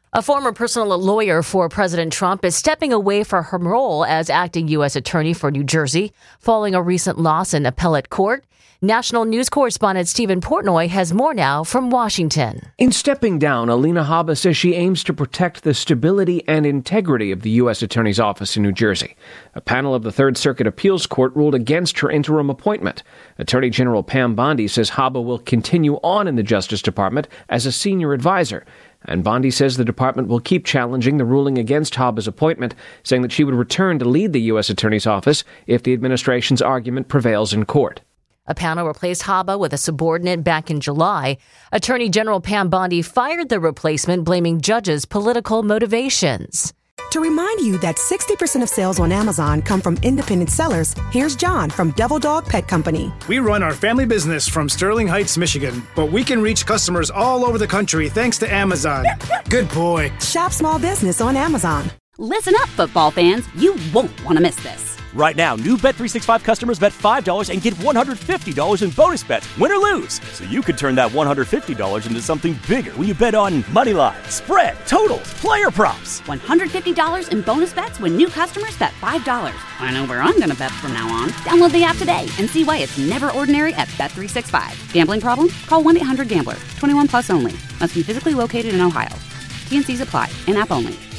A former personal lawyer for President Trump is stepping away from her role as acting U.S. Attorney for New Jersey following a recent loss in appellate court. National News correspondent Stephen Portnoy has more now from Washington. In stepping down, Alina Habba says she aims to protect the stability and integrity of the U.S. Attorney's Office in New Jersey. A panel of the Third Circuit Appeals Court ruled against her interim appointment. Attorney General Pam Bondi says Habba will continue on in the Justice Department as a senior advisor. And Bondi says the department will keep challenging the ruling against Habba's appointment, saying that she would return to lead the U.S. Attorney's Office if the administration's argument prevails in court. A panel replaced Habba with a subordinate back in July. Attorney General Pam Bondi fired the replacement, blaming judges' political motivations. To remind you that 60% of sales on Amazon come from independent sellers, here's John from Devil Dog Pet Company. We run our family business from Sterling Heights, Michigan, but we can reach customers all over the country thanks to Amazon. Good boy. Shop small business on Amazon. Listen up, football fans. You won't want to miss this. Right now, new Bet365 customers bet $5 and get $150 in bonus bets, win or lose. So you could turn that $150 into something bigger when you bet on money line, spread, totals, player props. $150 in bonus bets when new customers bet $5. I know where I'm going to bet from now on. Download the app today and see why it's never ordinary at Bet365. Gambling problem? Call 1-800-GAMBLER. 21 plus only. Must be physically located in Ohio. T&Cs apply. In-app only.